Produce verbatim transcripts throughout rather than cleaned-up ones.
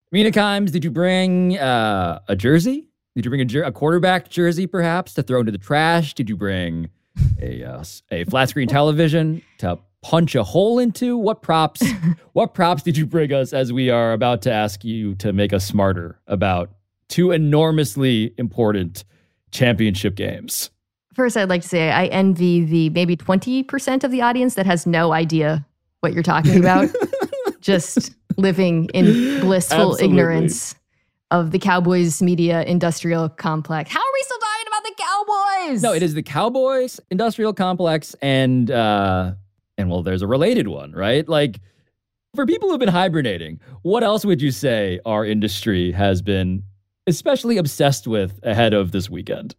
Mina Kimes, did you bring uh, a jersey? Did you bring a, jer- a quarterback jersey, perhaps, to throw into the trash? Did you bring a uh, a flat screen television to punch a hole into? What props? What props did you bring us as we are about to ask you to make us smarter about two enormously important championship games? First, I'd like to say I envy the maybe twenty percent of the audience that has no idea what you're talking about. Just living in blissful Absolutely. ignorance of the Cowboys media industrial complex. How are we still talking about the Cowboys? No, it is the Cowboys industrial complex, and uh, and well, there's a related one, right? Like, for people who've been hibernating, what else would you say our industry has been especially obsessed with ahead of this weekend?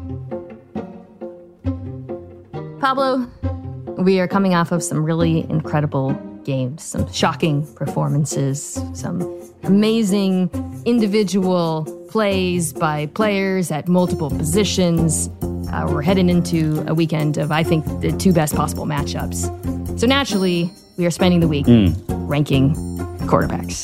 Pablo, we are coming off of some really incredible games, some shocking performances, some amazing individual plays by players at multiple positions. Uh, we're heading into a weekend of, I think, the two best possible matchups. So naturally, we are spending the week mm. ranking quarterbacks.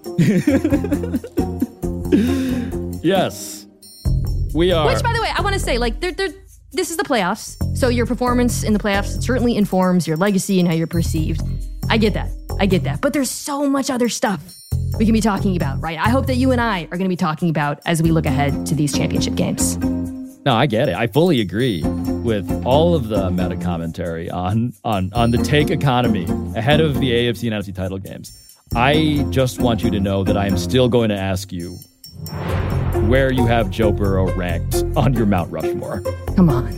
Yes, we are. Which, by the way, I want to say, like, they're, they're, this is the playoffs, so your performance in the playoffs certainly informs your legacy and how you're perceived. I get that. I get that. But there's so much other stuff we can be talking about, right? I hope that you and I are going to be talking about as we look ahead to these championship games. No, I get it. I fully agree with all of the meta commentary on, on, on the take economy ahead of the A F C and N F C title games. I just want you to know that I am still going to ask you where you have Joe Burrow ranked on your Mount Rushmore. Come on.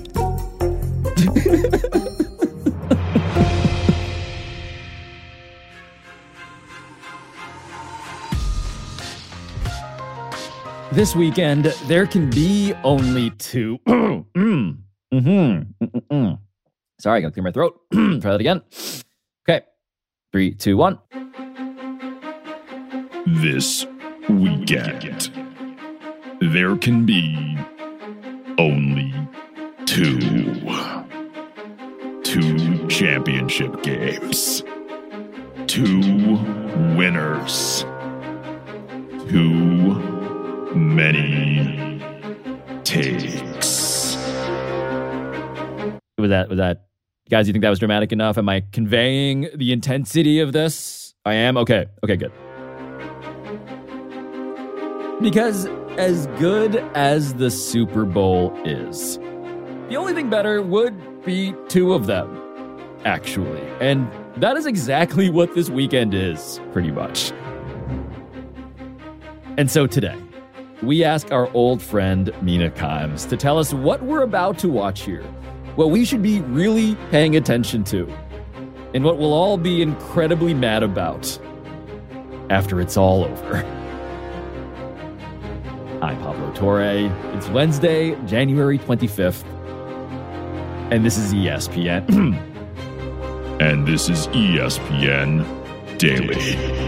This weekend, there can be only two. mm, mm-hmm, mm-mm. Sorry, I gotta clear my throat. Try that again. Okay. Three, two, one. This weekend, there can be only two. Two championship games. Two winners. Too many takes. Was that, was that, guys, you think that was dramatic enough? Am I conveying the intensity of this? I am? Okay. Okay, good. Because as good as the Super Bowl is, the only thing better would be two of them, actually. And that is exactly what this weekend is, pretty much. And so today, we ask our old friend Mina Kimes to tell us what we're about to watch here, what we should be really paying attention to, and what we'll all be incredibly mad about after it's all over. I'm Pablo Torre. It's Wednesday, January twenty-fifth, and this is E S P N. And this is E S P N Daily.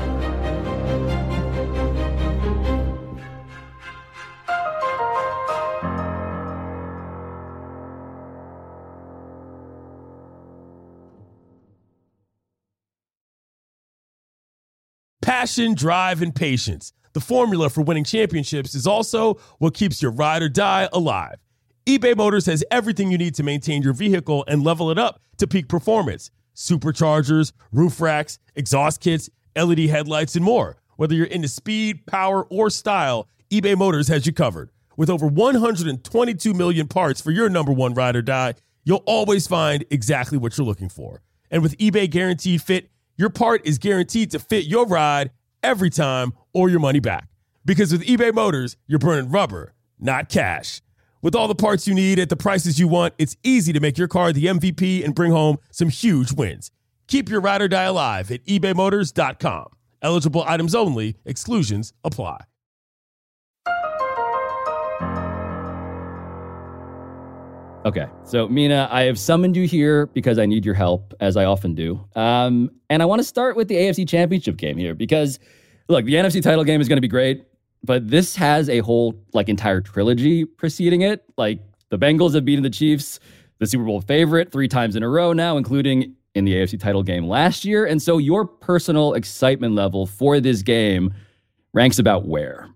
Passion, drive, and patience. The formula for winning championships is also what keeps your ride or die alive. eBay Motors has everything you need to maintain your vehicle and level it up to peak performance. Superchargers, roof racks, exhaust kits, L E D headlights, and more. Whether you're into speed, power, or style, eBay Motors has you covered. With over one hundred twenty-two million parts for your number one ride or die, you'll always find exactly what you're looking for. And with eBay Guaranteed Fit, your part is guaranteed to fit your ride every time or your money back. Because with eBay Motors, you're burning rubber, not cash. With all the parts you need at the prices you want, it's easy to make your car the M V P and bring home some huge wins. Keep your ride or die alive at ebay motors dot com. Eligible items only. Exclusions apply. Okay, so Mina, I have summoned you here because I need your help, as I often do. Um, and I want to start with the A F C Championship game here because, look, the N F C title game is going to be great, but this has a whole, like, entire trilogy preceding it. Like, the Bengals have beaten the Chiefs, the Super Bowl favorite, three times in a row now, including in the A F C title game last year. And so your personal excitement level for this game ranks about where?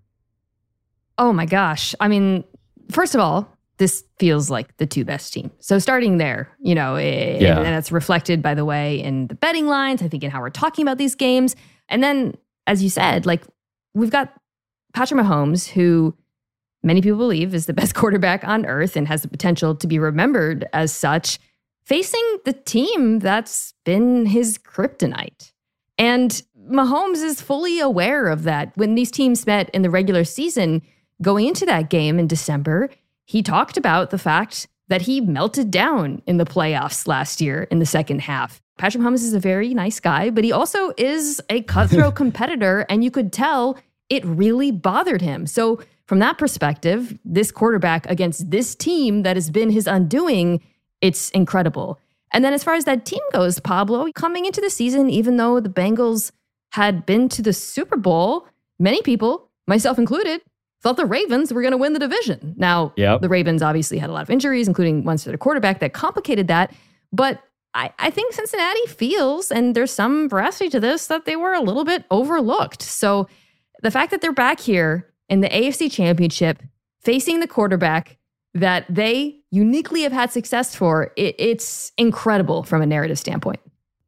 Oh my gosh. I mean, first of all, this feels like the two best teams. So starting there, you know, it, yeah. and it's reflected, by the way, in the betting lines, I think in how we're talking about these games. And then, as you said, like we've got Patrick Mahomes, who many people believe is the best quarterback on earth and has the potential to be remembered as such, facing the team that's been his kryptonite. And Mahomes is fully aware of that. When these teams met in the regular season, going into that game in December, he talked about the fact that he melted down in the playoffs last year in the second half. Patrick Mahomes is a very nice guy, but he also is a cutthroat competitor, and you could tell it really bothered him. So from that perspective, this quarterback against this team that has been his undoing, it's incredible. And then as far as that team goes, Pablo, coming into the season, even though the Bengals had been to the Super Bowl, many people, myself included, thought the Ravens were going to win the division. Now, yep. the Ravens obviously had a lot of injuries, including ones to their quarterback, that complicated that. But I, I think Cincinnati feels, and there's some veracity to this, that they were a little bit overlooked. So the fact that they're back here in the A F C Championship, facing the quarterback that they uniquely have had success for, it, it's incredible from a narrative standpoint.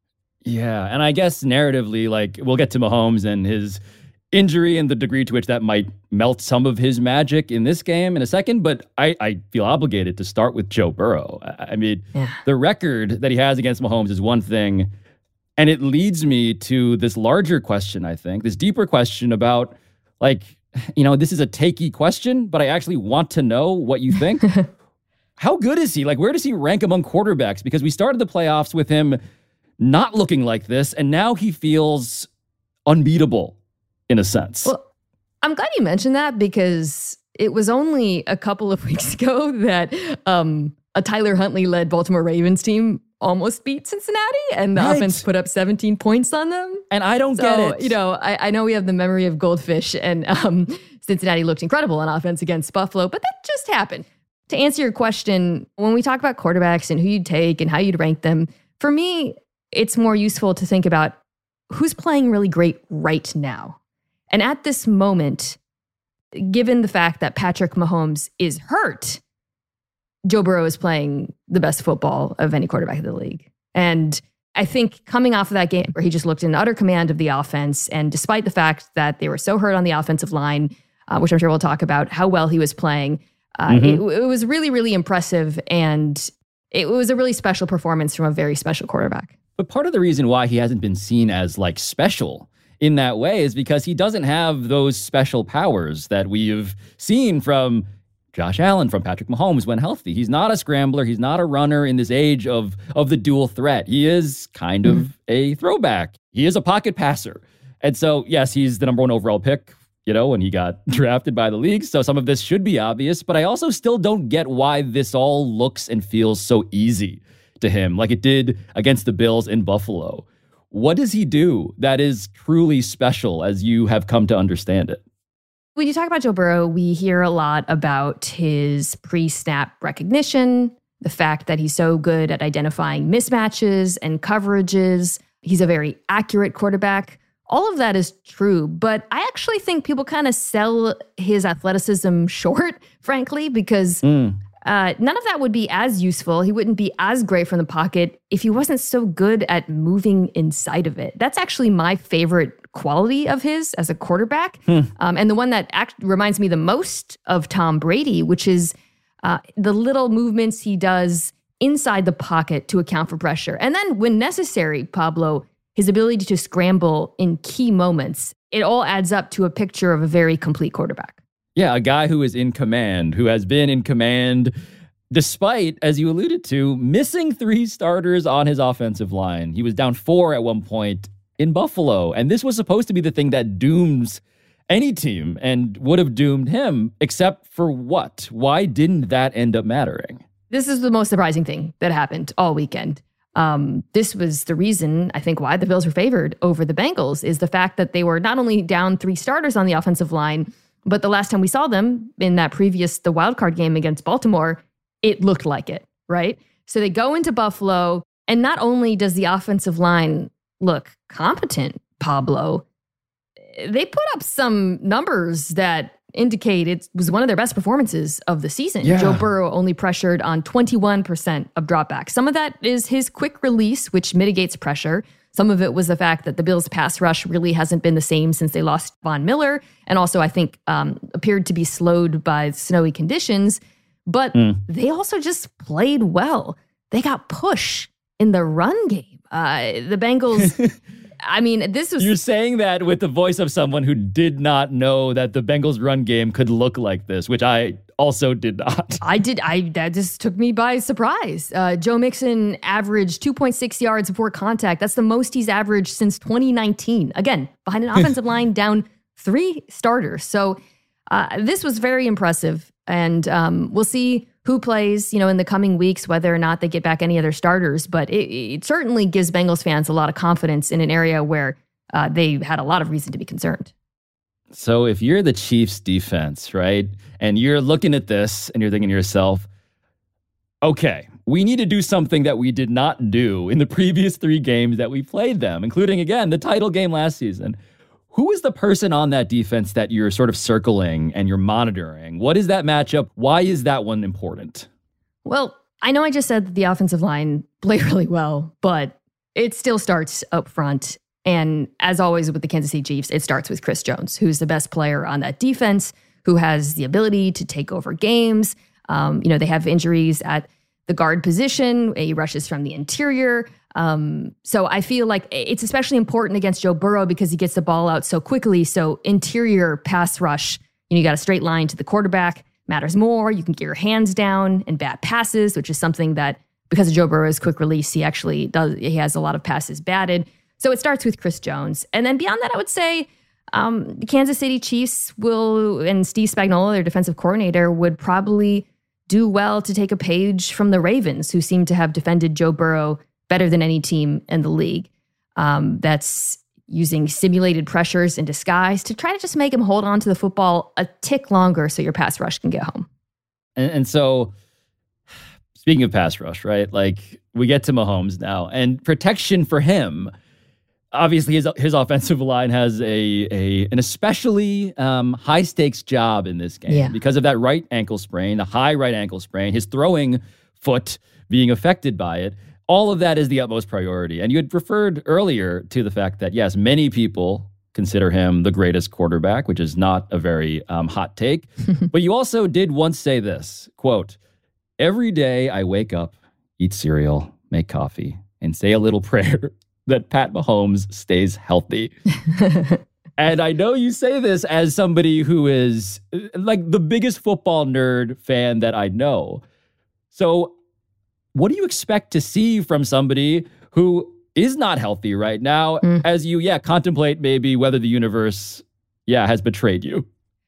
Yeah, and I guess narratively, like, we'll get to Mahomes and his injury and the degree to which that might melt some of his magic in this game in a second, but I, I feel obligated to start with Joe Burrow. I, I mean, yeah. the record that he has against Mahomes is one thing, and it leads me to this larger question, I think, this deeper question about, like, you know, this is a takey question, but I actually want to know what you think. How good is he? Like, where does he rank among quarterbacks? Because we started the playoffs with him not looking like this, and now he feels unbeatable in a sense. Well, I'm glad you mentioned that, because it was only a couple of weeks ago that um, a Tyler Huntley-led Baltimore Ravens team almost beat Cincinnati, and the right. offense put up seventeen points on them. And I don't so, get it. You know, I, I know we have the memory of goldfish, and um, Cincinnati looked incredible on offense against Buffalo, but that just happened. To answer your question, when we talk about quarterbacks and who you'd take and how you'd rank them, for me, it's more useful to think about who's playing really great right now. And at this moment, given the fact that Patrick Mahomes is hurt, Joe Burrow is playing the best football of any quarterback in the league. And I think coming off of that game where he just looked in utter command of the offense, and despite the fact that they were so hurt on the offensive line, uh, which I'm sure we'll talk about, how well he was playing, uh, mm-hmm. it, it was really, really impressive. And it was a really special performance from a very special quarterback. But part of the reason why he hasn't been seen as like special in that way is because he doesn't have those special powers that we've seen from Josh Allen, from Patrick Mahomes when healthy. He's not a scrambler. He's not a runner in this age of, of the dual threat. He is kind of mm-hmm. a throwback. He is a pocket passer. And so, yes, he's the number one overall pick, you know, when he got drafted by the league. So some of this should be obvious, but I also still don't get why this all looks and feels so easy to him, like it did against the Bills in Buffalo. What does he do that is truly special as you have come to understand it? When you talk about Joe Burrow, we hear a lot about his pre-snap recognition, the fact that he's so good at identifying mismatches and coverages. He's a very accurate quarterback. All of that is true, but I actually think people kind of sell his athleticism short, frankly, because mm. uh, none of that would be as useful. He wouldn't be as great from the pocket if he wasn't so good at moving inside of it. That's actually my favorite quality of his as a quarterback, hmm. um, and the one that act- reminds me the most of Tom Brady, which is uh, the little movements he does inside the pocket to account for pressure. And then when necessary, Pablo, his ability to scramble in key moments. It all adds up to a picture of a very complete quarterback. Yeah, a guy who is in command, who has been in command despite, as you alluded to, missing three starters on his offensive line. He was down four at one point in Buffalo, and this was supposed to be the thing that dooms any team and would have doomed him, except for what? Why didn't that end up mattering? This is the most surprising thing that happened all weekend. Um, this was the reason, I think, why the Bills were favored over the Bengals, is the fact that they were not only down three starters on the offensive line, but the last time we saw them in that previous, the wildcard game against Baltimore, it looked like it, right? So they go into Buffalo, and not only does the offensive line look competent, Pablo, they put up some numbers that indicate it was one of their best performances of the season. Yeah. Joe Burrow only pressured on twenty-one percent of dropbacks. Some of that is his quick release, which mitigates pressure. Some of it was the fact that the Bills' pass rush really hasn't been the same since they lost Von Miller, and also I think um, appeared to be slowed by snowy conditions. But mm. they also just played well. They got push in the run game. Uh, the Bengals... I mean, this was... You're saying that with the voice of someone who did not know that the Bengals run game could look like this, which I also did not. I did. I That just took me by surprise. Uh, Joe Mixon averaged two point six yards before contact. That's the most he's averaged since twenty nineteen. Again, behind an offensive line down three starters. So uh, this was very impressive. And um, we'll see who plays, you know, in the coming weeks, whether or not they get back any other starters. But it, it certainly gives Bengals fans a lot of confidence in an area where uh, they had a lot of reason to be concerned. So if you're the Chiefs defense, right, and you're looking at this and you're thinking to yourself, okay, we need to do something that we did not do in the previous three games that we played them, including, again, the title game last season. Who is the person on that defense that you're sort of circling and you're monitoring? What is that matchup? Why is that one important? Well, I know I just said that the offensive line played really well, but it still starts up front. And as always with the Kansas City Chiefs, it starts with Chris Jones, who's the best player on that defense, who has the ability to take over games. Um, you know, they have injuries at the guard position. He rushes from the interior. Um, so I feel like it's especially important against Joe Burrow because he gets the ball out so quickly. So interior pass rush, you know, you got a straight line to the quarterback, matters more. You can get your hands down and bat passes, which is something that because of Joe Burrow's quick release, he actually does. He has a lot of passes batted. So it starts with Chris Jones. And then beyond that, I would say um, the Kansas City Chiefs will, and Steve Spagnuolo, their defensive coordinator, would probably do well to take a page from the Ravens, who seem to have defended Joe Burrow better than any team in the league. Um, that's using simulated pressures in disguise to try to just make him hold on to the football a tick longer so your pass rush can get home. And, and so, speaking of pass rush, right? Like, we get to Mahomes now, and protection for him, obviously his his offensive line has a a an especially um, high stakes job in this game yeah. because of that right ankle sprain, the high right ankle sprain, his throwing foot being affected by it. All of that is the utmost priority. And you had referred earlier to the fact that, yes, many people consider him the greatest quarterback, which is not a very um, hot take. But you also did once say this, quote, "Every day I wake up, eat cereal, make coffee, and say a little prayer that Pat Mahomes stays healthy." And I know you say this as somebody who is like the biggest football nerd fan that I know. So what do you expect to see from somebody who is not healthy right now mm. as you, yeah, contemplate maybe whether the universe, yeah, has betrayed you?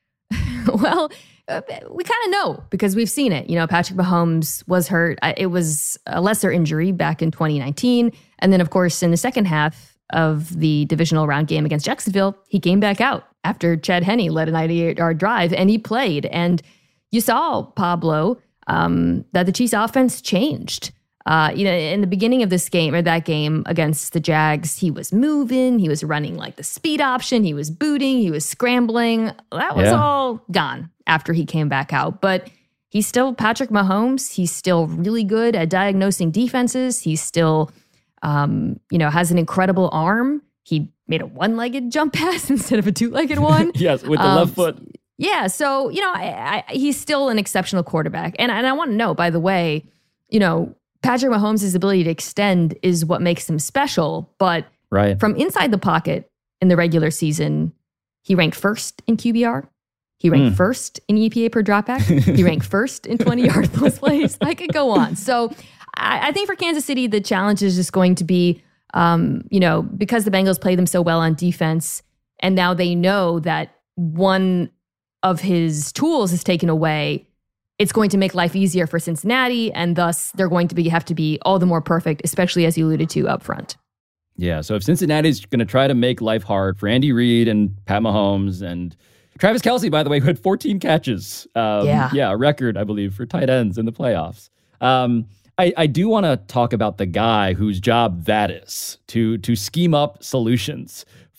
Well, uh, we kind of know because we've seen it. You know, Patrick Mahomes was hurt. It was a lesser injury back in twenty nineteen. And then, of course, in the second half of the divisional round game against Jacksonville, he came back out after Chad Henne led a ninety-eight yard drive and he played. And you saw, Pablo, um, that the Chiefs offense changed. Uh, you know, in the beginning of this game or that game against the Jags, he was moving, he was running like the speed option, he was booting, he was scrambling. That was yeah. all gone after he came back out. But he's still Patrick Mahomes. He's still really good at diagnosing defenses. He's still, um, you know, has an incredible arm. He made a one-legged jump pass instead of a two-legged one. Yes, with the um, left foot. Yeah, so, you know, I, I, he's still an exceptional quarterback. And, and I want to know, by the way, you know, Patrick Mahomes' ability to extend is what makes him special. But right. from inside the pocket in the regular season, he ranked first in Q B R. He ranked mm. first in E P A per dropback. He ranked first in twenty-yard plus plays. I could go on. So I, I think for Kansas City, the challenge is just going to be, um, you know, because the Bengals play them so well on defense, and now they know that one of his tools is taken away, it's going to make life easier for Cincinnati, and thus they're going to be have to be all the more perfect, especially as you alluded to up front. Yeah, so if Cincinnati's going to try to make life hard for Andy Reid and Pat Mahomes and Travis Kelce, by the way, who had fourteen catches. Um, yeah. Yeah, a record, I believe, for tight ends in the playoffs. Um, I, I do want to talk about the guy whose job that is, to, to scheme up solutions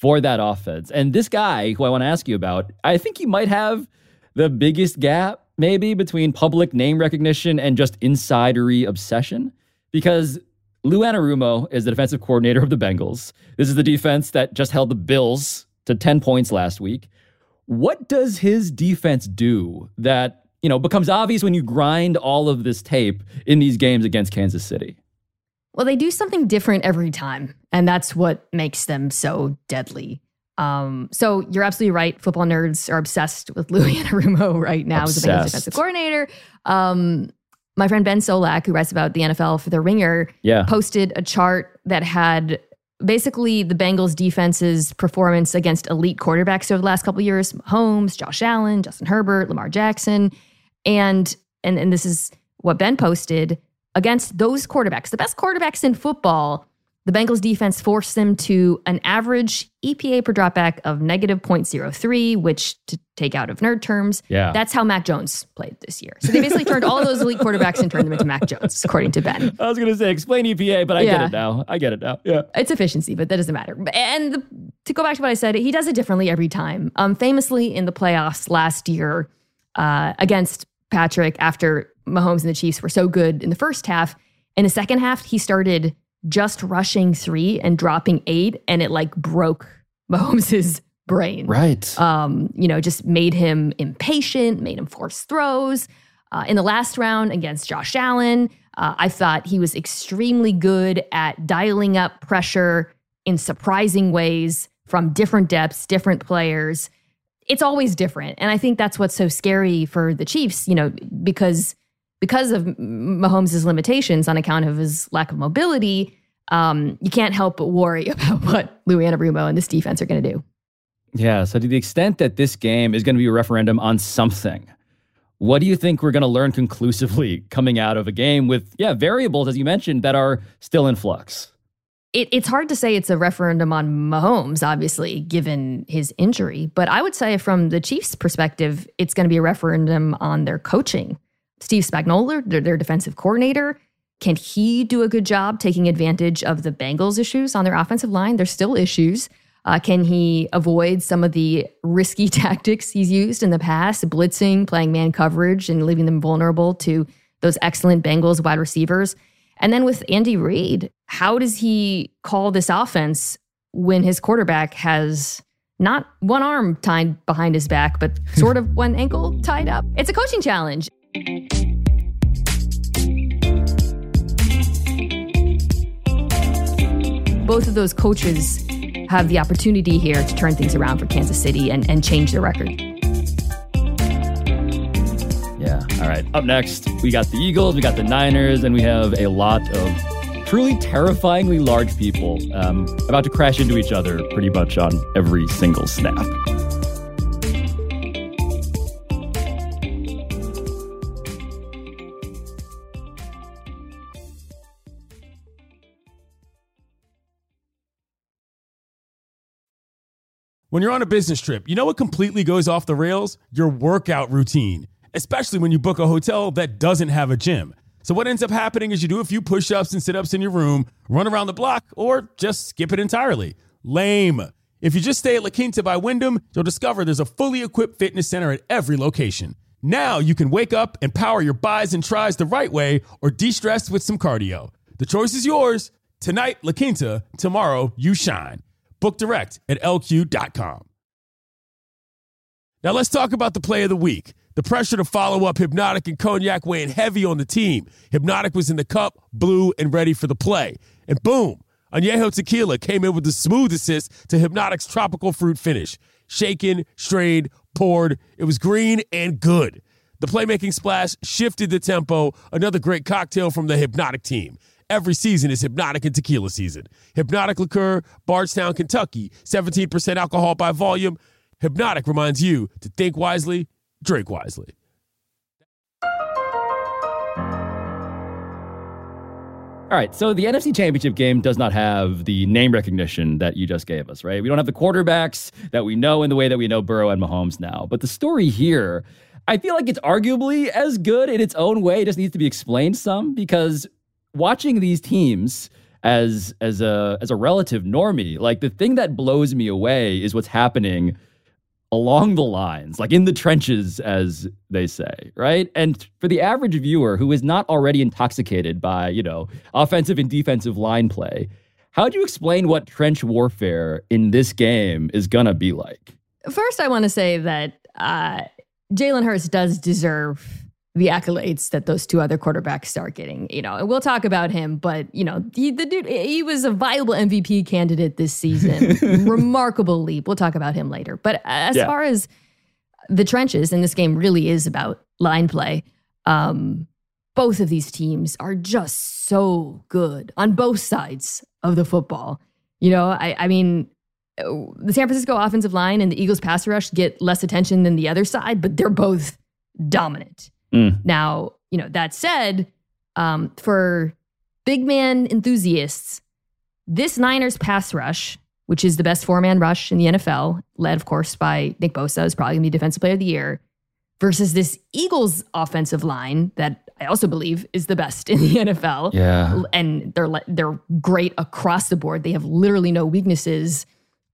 for that offense. And this guy, who I want to ask you about, I think he might have the biggest gap maybe between public name recognition and just insidery obsession, because Lou Anarumo is the defensive coordinator of the Bengals. This is the defense that just held the Bills to ten points last week. What does his defense do that, you know, becomes obvious when you grind all of this tape in these games against Kansas City? Well, they do something different every time, and that's what makes them so deadly. Um, so you're absolutely right. Football nerds are obsessed with Lou Anarumo right now as the Bengals defensive coordinator. Um, my friend Ben Solak, who writes about the N F L for The Ringer, yeah. posted a chart that had basically the Bengals defense's performance against elite quarterbacks over the last couple of years: Mahomes, Josh Allen, Justin Herbert, Lamar Jackson. And, and, and this is what Ben posted. Against those quarterbacks, the best quarterbacks in football, the Bengals defense forced them to an average E P A per dropback of negative zero point zero three, which, to take out of nerd terms, yeah. that's how Mac Jones played this year. So they basically turned all of those elite quarterbacks and turned them into Mac Jones, according to Ben. I was going to say, explain E P A, but I yeah. get it now. I get it now. Yeah, it's efficiency, but that doesn't matter. And the, to go back to what I said, he does it differently every time. Um, famously, in the playoffs last year uh, against Patrick, after Mahomes and the Chiefs were so good in the first half, in the second half, he started just rushing three and dropping eight, and it like broke Mahomes' brain. Right. Um, you know, just made him impatient, made him force throws. Uh, in the last round against Josh Allen, uh, I thought he was extremely good at dialing up pressure in surprising ways from different depths, different players. It's always different. And I think that's what's so scary for the Chiefs, you know, because because of Mahomes' limitations on account of his lack of mobility, um, you can't help but worry about what Lou Anarumo and this defense are going to do. Yeah, so to the extent that this game is going to be a referendum on something, what do you think we're going to learn conclusively coming out of a game with, yeah, variables, as you mentioned, that are still in flux? It, it's hard to say it's a referendum on Mahomes, obviously, given his injury. But I would say from the Chiefs' perspective, it's going to be a referendum on their coaching. Steve Spagnuolo, their, their defensive coordinator, can he do a good job taking advantage of the Bengals' issues on their offensive line? There's still issues. Uh, can he avoid some of the risky tactics he's used in the past, blitzing, playing man coverage, and leaving them vulnerable to those excellent Bengals wide receivers? And then with Andy Reid, how does he call this offense when his quarterback has not one arm tied behind his back, but sort of one ankle tied up? It's a coaching challenge. Both of those coaches have the opportunity here to turn things around for Kansas City and, and change their record. Yeah. All right. Up next, we got the Eagles, we got the Niners, and we have a lot of truly terrifyingly large people um, about to crash into each other pretty much on every single snap. When you're on a business trip, you know what completely goes off the rails? Your workout routine, especially when you book a hotel that doesn't have a gym. So what ends up happening is you do a few push-ups and sit-ups in your room, run around the block, or just skip it entirely. Lame. If you just stay at La Quinta by Wyndham, you'll discover there's a fully equipped fitness center at every location. Now you can wake up and power your buys and tries the right way or de-stress with some cardio. The choice is yours. Tonight, La Quinta. Tomorrow, you shine. Book direct at L Q dot com. Now let's talk about the play of the week. The pressure to follow up Hypnotic and Cognac weighing heavy on the team. Hypnotic was in the cup, blue, and ready for the play. And boom, Añejo Tequila came in with the smooth assist to Hypnotic's tropical fruit finish. Shaken, strained, poured. It was green and good. The playmaking splash shifted the tempo. Another great cocktail from the Hypnotic team. Every season is Hypnotic and Tequila season. Hypnotic Liqueur, Bardstown, Kentucky, seventeen percent alcohol by volume. Hypnotic reminds you to think wisely, drink wisely. All right, so the N F C Championship game does not have the name recognition that you just gave us, right? We don't have the quarterbacks that we know in the way that we know Burrow and Mahomes now. But the story here, I feel like it's arguably as good in its own way. It just needs to be explained some, because watching these teams as as a as a relative normie, like the thing that blows me away is what's happening along the lines, like in the trenches, as they say, right? And for the average viewer who is not already intoxicated by, you know, offensive and defensive line play, how do you explain what trench warfare in this game is gonna be like? First, I want to say that uh, Jalen Hurts does deserve the accolades that those two other quarterbacks are getting, you know, and we'll talk about him, but, you know, he, the dude, he was a viable M V P candidate this season. Remarkable leap. We'll talk about him later. But as yeah. far as the trenches, and this game really is about line play, um, both of these teams are just so good on both sides of the football. You know, I, I mean, the San Francisco offensive line and the Eagles pass rush get less attention than the other side, but they're both dominant. Mm. Now, you know, that said, um, for big man enthusiasts, this Niners pass rush, which is the best four-man rush in the N F L, led, of course, by Nick Bosa, is probably going to be Defensive Player of the Year, versus this Eagles offensive line that I also believe is the best in the N F L. Yeah. And they're they're great across the board. They have literally no weaknesses.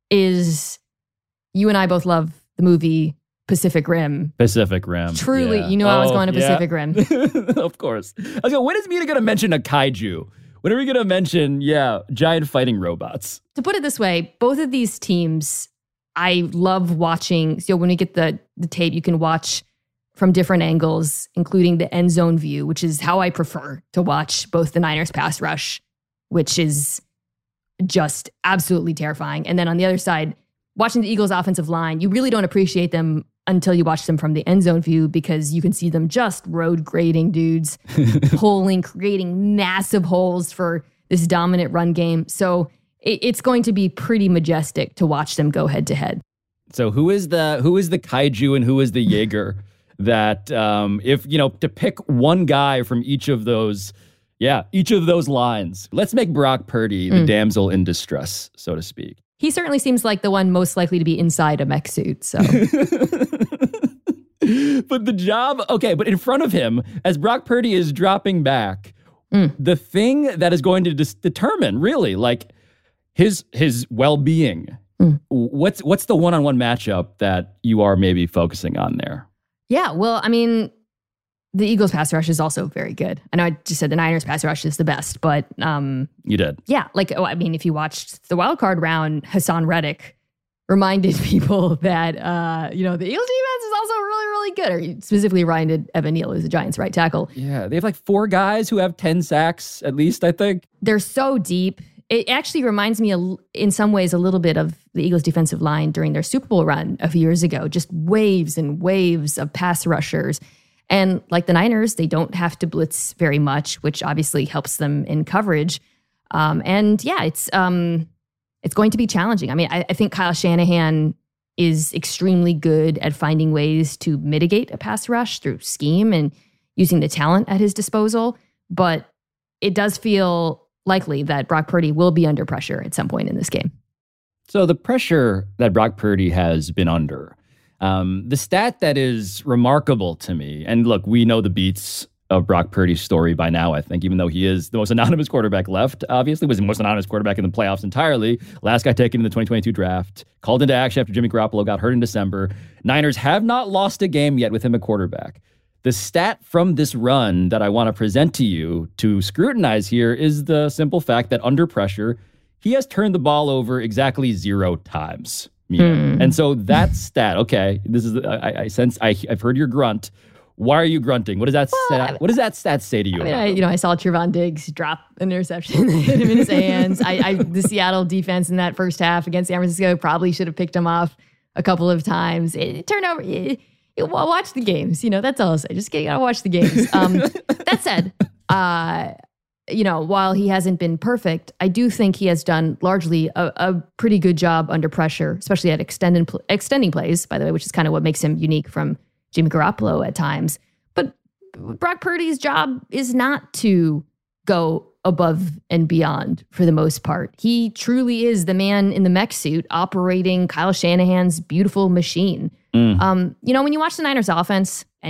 Is you and I both love the movie Pacific Rim. Pacific Rim. Truly, yeah. you know oh, I was going to Pacific yeah. Rim. Of course. I was going, when is Mina going to mention a kaiju? When are we going to mention, yeah, giant fighting robots? To put it this way, both of these teams, I love watching. So when we get the, the tape, you can watch from different angles, including the end zone view, which is how I prefer to watch both the Niners pass rush, which is just absolutely terrifying. And then on the other side, watching the Eagles offensive line, you really don't appreciate them until you watch them from the end zone view, because you can see them just road grading dudes, pulling, creating massive holes for this dominant run game. So it, it's going to be pretty majestic to watch them go head to head. So who is the who is the kaiju and who is the Jaeger? That um, if, you know, to pick one guy from each of those, yeah, each of those lines, let's make Brock Purdy the mm. damsel in distress, so to speak. He certainly seems like the one most likely to be inside a mech suit, so. But the job, okay, but in front of him, as Brock Purdy is dropping back, mm. the thing that is going to dis- determine, really, like, his his well-being, mm. what's what's the one-on-one matchup that you are maybe focusing on there? Yeah, well, I mean, the Eagles pass rush is also very good. I know I just said the Niners pass rush is the best, but... Um, you did. Yeah, like, oh, I mean, if you watched the wild card round, Hassan Reddick reminded people that, uh, you know, the Eagles defense is also really, really good. Or he specifically reminded Evan Neal, who's the Giants' right tackle. Yeah, they have like four guys who have ten sacks, at least, I think. They're so deep. It actually reminds me, a, in some ways, a little bit of the Eagles' defensive line during their Super Bowl run a few years ago. Just waves and waves of pass rushers. And like the Niners, they don't have to blitz very much, which obviously helps them in coverage. Um, and yeah, it's um, it's going to be challenging. I mean, I, I think Kyle Shanahan is extremely good at finding ways to mitigate a pass rush through scheme and using the talent at his disposal. But it does feel likely that Brock Purdy will be under pressure at some point in this game. So the pressure that Brock Purdy has been under, Um, the stat that is remarkable to me, and look, we know the beats of Brock Purdy's story by now, I think, even though he is the most anonymous quarterback left, obviously, was the most anonymous quarterback in the playoffs entirely. Last guy taken in the twenty twenty-two draft, called into action after Jimmy Garoppolo got hurt in December. Niners have not lost a game yet with him at quarterback. The stat from this run that I want to present to you to scrutinize here is the simple fact that under pressure, he has turned the ball over exactly zero times. Hmm. And so that stat, okay, this is, I, I sense, I, I've heard your grunt. Why are you grunting? What does that well, stat, what does that stat say to you? I mean, I, you know, I saw Trevon Diggs drop an interception that hit him in his hands. I, I, the Seattle defense in that first half against San Francisco probably should have picked him off a couple of times. It, it turned over, it, it, watch the games, you know, that's all I'll say. Just you gotta watch the games. Um, that said, uh, you know, while he hasn't been perfect, I do think he has done largely a, a pretty good job under pressure, especially at extending pl- extending plays, by the way, which is kind of what makes him unique from Jimmy Garoppolo at times. But Brock Purdy's job is not to go above and beyond for the most part. He truly is the man in the mech suit operating Kyle Shanahan's beautiful machine. Mm. Um, you know, when you watch the Niners offense, and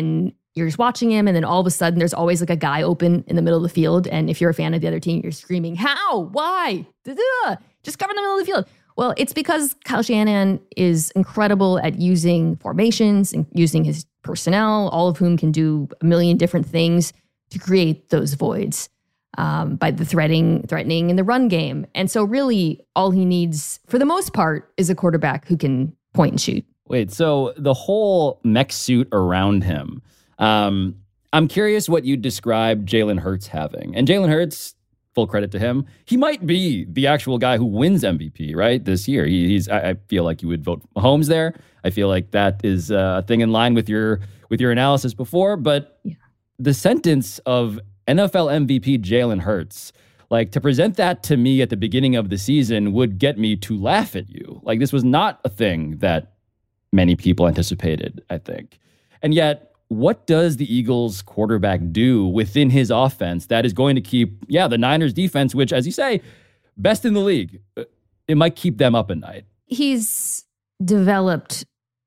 you're just watching him, and then all of a sudden there's always like a guy open in the middle of the field. And if you're a fan of the other team, you're screaming, how? Why? Da-da! Just cover the middle of the field. Well, it's because Kyle Shanahan is incredible at using formations and using his personnel, all of whom can do a million different things to create those voids um, by the threatening, threatening in the run game. And so really all he needs, for the most part, is a quarterback who can point and shoot. Wait, so the whole mech suit around him, um, I'm curious what you describe Jalen Hurts having. And Jalen Hurts, full credit to him, he might be the actual guy who wins M V P, right, this year. He, he's. I, I feel like you would vote Mahomes there. I feel like that is a thing in line with your with your analysis before. But yeah. The sentence of N F L M V P Jalen Hurts, like to present that to me at the beginning of the season would get me to laugh at you. Like this was not a thing that many people anticipated, I think. And yet, what does the Eagles quarterback do within his offense that is going to keep, yeah, the Niners defense, which, as you say, best in the league, it might keep them up at night? He's developed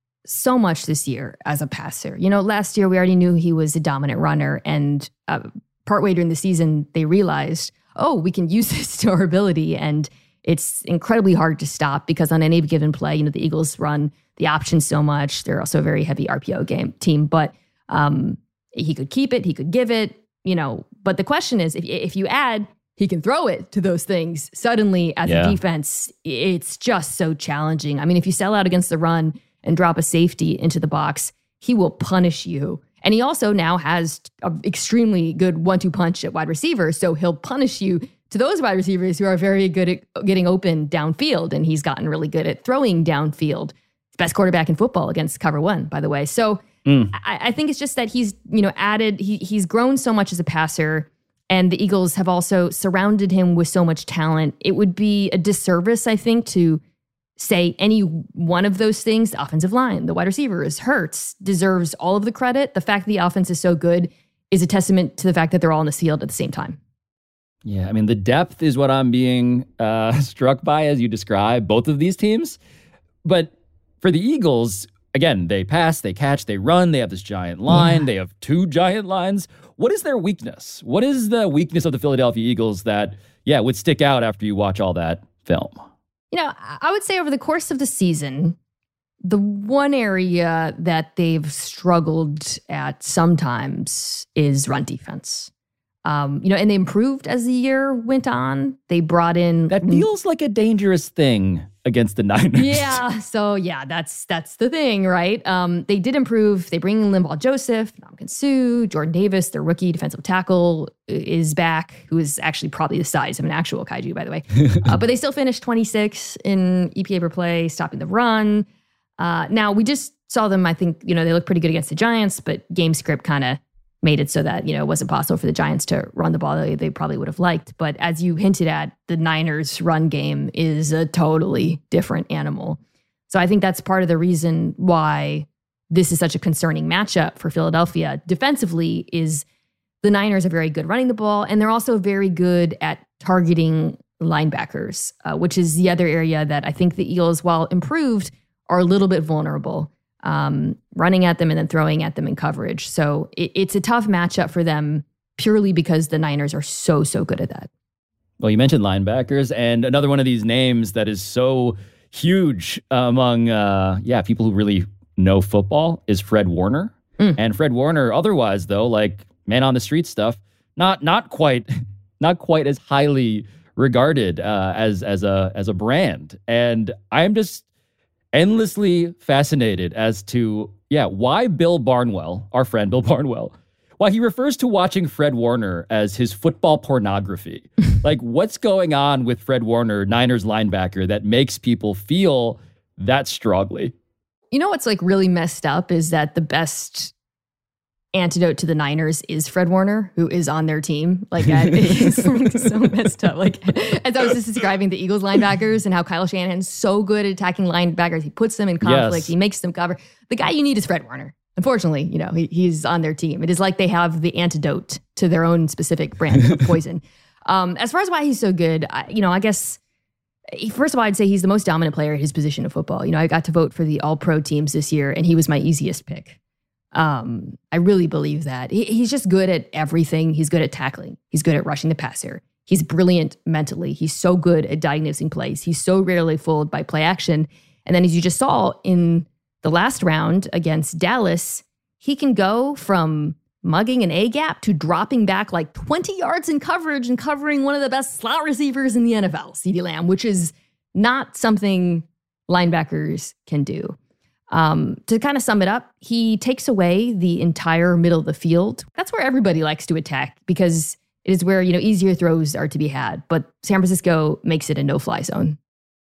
so much this year as a passer. You know, last year we already knew he was a dominant runner, and uh, partway during the season, they realized, oh, we can use this to our ability, and it's incredibly hard to stop because on any given play, you know, the Eagles run the options so much. They're also a very heavy R P O game team, but Um, he could keep it, he could give it, you know, but the question is, if if you add, he can throw it to those things, suddenly as yeah. a defense, it's just so challenging. I mean, if you sell out against the run and drop a safety into the box, he will punish you. And he also now has an extremely good one two punch at wide receiver, so he'll punish you to those wide receivers who are very good at getting open downfield, and he's gotten really good at throwing downfield. Best quarterback in football against cover one, by the way. So Mm. I, I think it's just that he's, you know, added, he he's grown so much as a passer, and the Eagles have also surrounded him with so much talent. It would be a disservice, I think, to say any one of those things. The offensive line, the wide receivers, Hurts deserves all of the credit. The fact that the offense is so good is a testament to the fact that they're all on the field at the same time. Yeah, I mean, the depth is what I'm being uh, struck by as you describe both of these teams. But for the Eagles, again, they pass, they catch, they run. They have this giant line. Yeah. They have two giant lines. What is their weakness? What is the weakness of the Philadelphia Eagles that, yeah, would stick out after you watch all that film? You know, I would say over the course of the season, the one area that they've struggled at sometimes is run defense. Um, you know, and they improved as the year went on. They brought in... That feels like a dangerous thing against the Niners. Yeah, so yeah, that's that's the thing, right? Um, they did improve. They bring in Linval Joseph, Ndamukong Suh, Jordan Davis, their rookie defensive tackle is back, who is actually probably the size of an actual kaiju, by the way. uh, but they still finished twenty-six in E P A per play, stopping the run. Uh, now, we just saw them, I think, you know, they look pretty good against the Giants, but game script kind of made it so that, you know, it wasn't possible for the Giants to run the ball that they probably would have liked. But as you hinted at, the Niners' run game is a totally different animal. So I think that's part of the reason why this is such a concerning matchup for Philadelphia defensively is the Niners are very good running the ball, and they're also very good at targeting linebackers, uh, which is the other area that I think the Eagles, while improved, are a little bit vulnerable. Um, running at them and then throwing at them in coverage. So it, it's a tough matchup for them purely because the Niners are so, so good at that. Well, you mentioned linebackers, and another one of these names that is so huge among, uh, yeah, people who really know football is Fred Warner. Mm. And Fred Warner, otherwise, though, like man on the street stuff, not not quite not quite as highly regarded uh, as as a as a brand. And I'm just endlessly fascinated as to, yeah, why Bill Barnwell, our friend Bill Barnwell, why he refers to watching Fred Warner as his football pornography. Like, what's going on with Fred Warner, Niners linebacker, that makes people feel that strongly? You know what's like really messed up is that the best antidote to the Niners is Fred Warner, who is on their team. Like, that is so messed up. Like, as I was just describing the Eagles linebackers and how Kyle Shanahan's so good at attacking linebackers. He puts them in conflict. Yes. He makes them cover. The guy you need is Fred Warner. Unfortunately, you know, he, he's on their team. It is like they have the antidote to their own specific brand of poison. Um, as far as why he's so good, I, you know, I guess, first of all, I'd say he's the most dominant player at his position of football. You know, I got to vote for the all-pro teams this year, and he was my easiest pick. Um, I really believe that. He, he's just good at everything. He's good at tackling. He's good at rushing the passer. He's brilliant mentally. He's so good at diagnosing plays. He's so rarely fooled by play action. And then as you just saw in the last round against Dallas, he can go from mugging an A-gap to dropping back like twenty yards in coverage and covering one of the best slot receivers in the N F L, CeeDee Lamb, which is not something linebackers can do. Um, to kind of sum it up, he takes away the entire middle of the field. That's where everybody likes to attack because it is where, you know, easier throws are to be had. But San Francisco makes it a no-fly zone.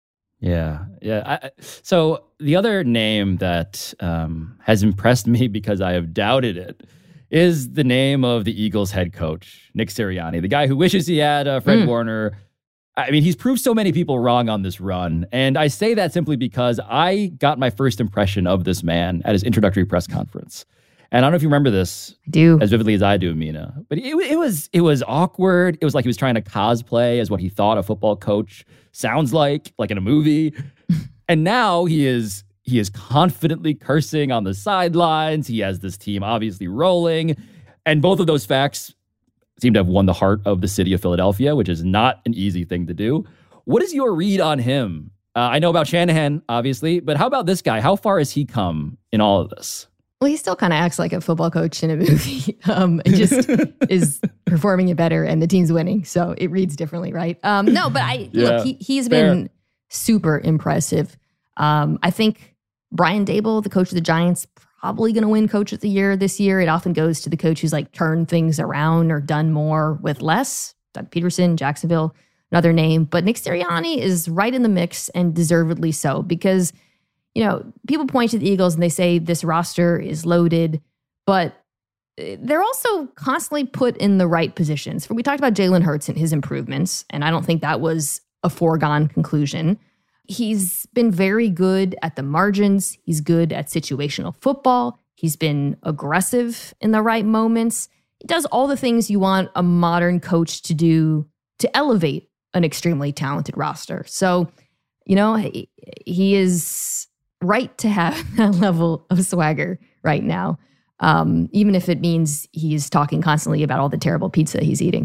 Yeah, yeah. I, so the other name that um, has impressed me because I have doubted it is the name of the Eagles head coach, Nick Sirianni, the guy who wishes he had uh, Fred mm. Warner. I mean, he's proved so many people wrong on this run. And I say that simply because I got my first impression of this man at his introductory press conference. And I don't know if you remember this I do. as vividly as I do, Mina. But it, it was it was awkward. It was like he was trying to cosplay as what he thought a football coach sounds like, like in a movie. And now he is he is confidently cursing on the sidelines. He has this team obviously rolling. And both of those facts seem to have won the heart of the city of Philadelphia, which is not an easy thing to do. What is your read on him? Uh, I know about Shanahan, obviously, but how about this guy? How far has he come in all of this? Well, he still kind of acts like a football coach in a movie um, and just is performing it better and the team's winning. So it reads differently, right? Um, no, but I yeah, look, he, he's fair. been super impressive. Um, I think Brian Daboll, the coach of the Giants, probably going to win coach of the year this year. It often goes to the coach who's like turned things around or done more with less. Doug Peterson, Jacksonville, another name. But Nick Sirianni is right in the mix and deservedly so because, you know, people point to the Eagles and they say this roster is loaded, but they're also constantly put in the right positions. We talked about Jalen Hurts and his improvements, and I don't think that was a foregone conclusion. He's been very good at the margins. He's good at situational football. He's been aggressive in the right moments. He does all the things you want a modern coach to do to elevate an extremely talented roster. So, you know, he, he is right to have that level of swagger right now, um, even if it means he's talking constantly about all the terrible pizza he's eating.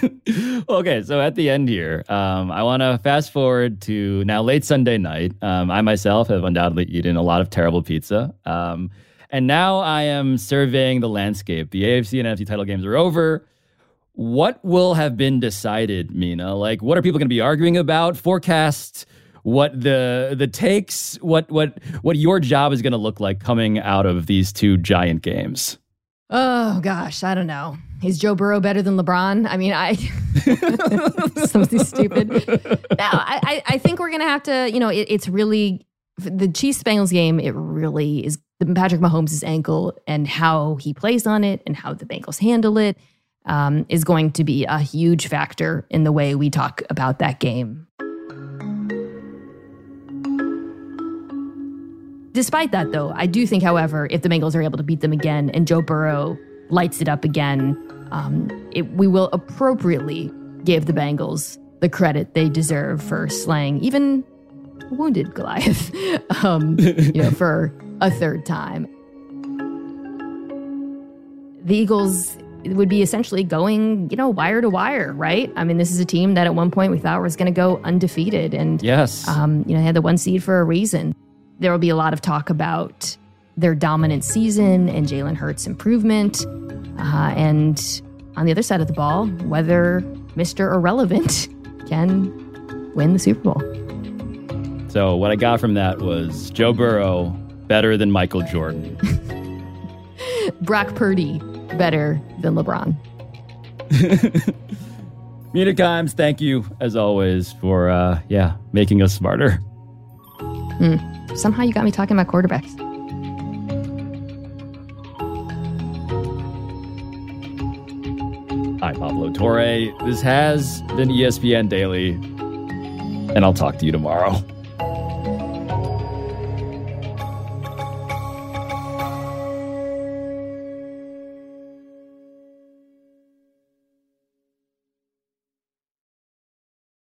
Okay, so at the end here, um, I want to fast forward to now late Sunday night. Um, I myself have undoubtedly eaten a lot of terrible pizza. Um, and now I am surveying the landscape. The A F C and N F C title games are over. What will have been decided, Mina? Like, what are people going to be arguing about? Forecast what the the takes, what what what your job is going to look like coming out of these two giant games. Oh gosh, I don't know. Is Joe Burrow better than LeBron? I mean, I something stupid. No, I I think we're gonna have to. You know, it, it's really the Chiefs Bengals game. It really is Patrick Mahomes' ankle and how he plays on it and how the Bengals handle it um, is going to be a huge factor in the way we talk about that game. Despite that, though, I do think, however, if the Bengals are able to beat them again and Joe Burrow lights it up again, um, it, we will appropriately give the Bengals the credit they deserve for slaying even wounded Goliath, um, you know, for a third time. The Eagles would be essentially going, you know, wire to wire, right? I mean, this is a team that at one point we thought was going to go undefeated, and yes, um, you know, they had the one seed for a reason. There will be a lot of talk about their dominant season and Jalen Hurts' improvement. Uh, and on the other side of the ball, whether Mister Irrelevant can win the Super Bowl. So what I got from that was Joe Burrow better than Michael Jordan. Brock Purdy better than LeBron. Mina Kimes, thank you, as always, for, uh, yeah, making us smarter. Mm. Somehow you got me talking about quarterbacks. Hi, Pablo Torre. This has been E S P N Daily, and I'll talk to you tomorrow.